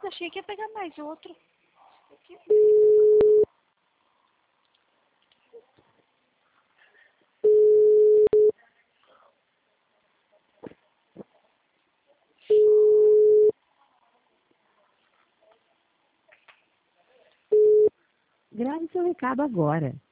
Nossa, achei que ia pegar mais outro. Grave seu recado agora.